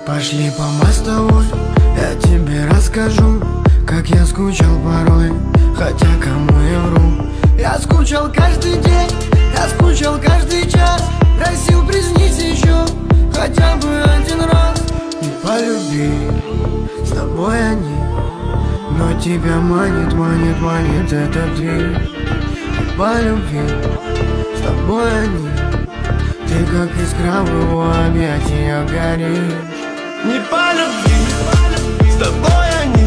Пошли по мостовой, я тебе расскажу, как я скучал порой, хотя кому я вру. Я скучал каждый день, я скучал каждый час. Просил приснись еще хотя бы один раз. Не полюби, с тобой они, но тебя манит, манит, манит этот дверь. Не полюби, с тобой они, ты как искра в его объятиях горишь. Не по любви, с тобой они.